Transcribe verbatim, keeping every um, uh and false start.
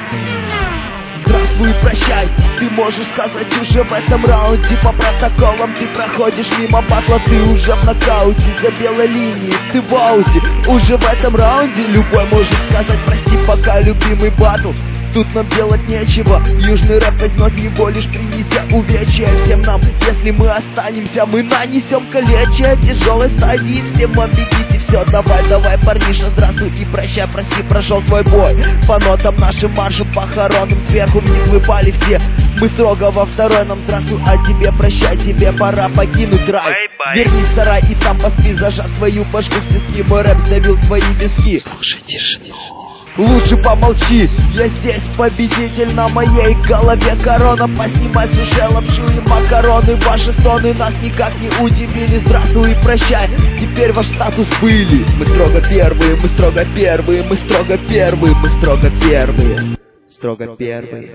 Здравствуй, прощай, ты можешь сказать уже в этом раунде. По протоколам ты проходишь мимо батла, ты уже в нокауте. За белой линией ты в ауте. Уже в этом раунде любой может сказать прости, пока любимый батл. Тут нам делать нечего, южный рэп возьмет его, лишь принеся увечья всем нам. Если мы останемся, мы нанесем калечие тяжелой стадии. Всем вам бегите, все, давай, давай, парниша, здравствуй и прощай, прости, прошел твой бой. По нотам нашим маршем похоронным сверху вниз выпали все. Мы строго во второй, нам здравствуй, а тебе прощай, тебе пора покинуть рай. Вернись в сарай и там поспи, зажав свою башку в тиски, мой рэп сдавил твои виски. Слушай тишину. Лучше помолчи, я здесь победитель, на моей голове корона. Поснимай с ушей лапшу и макароны, ваши стоны нас никак не удивили. Здравствуй и прощай, теперь ваш статус были. Мы строго первые, мы строго первые, мы строго первые, мы строго первые, строго первые.